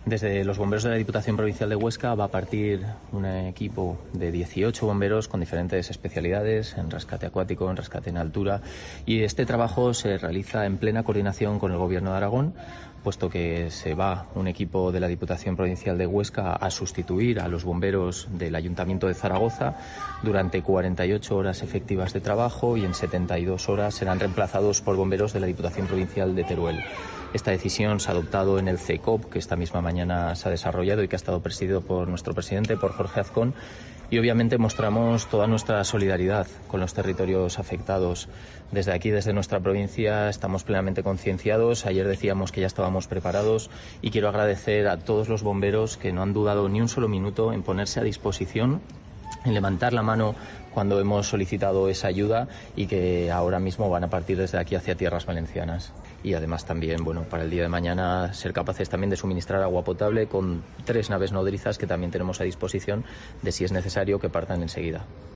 Desde los bomberos de la Diputación Provincial de Huesca va a partir un equipo de 18 bomberos con diferentes especialidades en rescate acuático, en rescate en altura, y este trabajo se realiza en plena coordinación con el Gobierno de Aragón, puesto que se va un equipo de la Diputación Provincial de Huesca a sustituir a los bomberos del Ayuntamiento de Zaragoza durante 48 horas efectivas de trabajo, y en 72 horas serán reemplazados por bomberos de la Diputación Provincial de Teruel. Esta decisión se ha adoptado en el CECOP, que esta misma mañana se ha desarrollado y que ha estado presidido por nuestro presidente, por Jorge Azcón, y obviamente mostramos toda nuestra solidaridad con los territorios afectados. Desde aquí, desde nuestra provincia, estamos plenamente concienciados. Ayer decíamos que ya estábamos preparados, y quiero agradecer a todos los bomberos que no han dudado ni un solo minuto en ponerse a disposición, en levantar la mano cuando hemos solicitado esa ayuda, y que ahora mismo van a partir desde aquí hacia tierras valencianas. Y además también, para el día de mañana ser capaces también de suministrar agua potable con 3 naves nodrizas que también tenemos a disposición, de si es necesario que partan enseguida.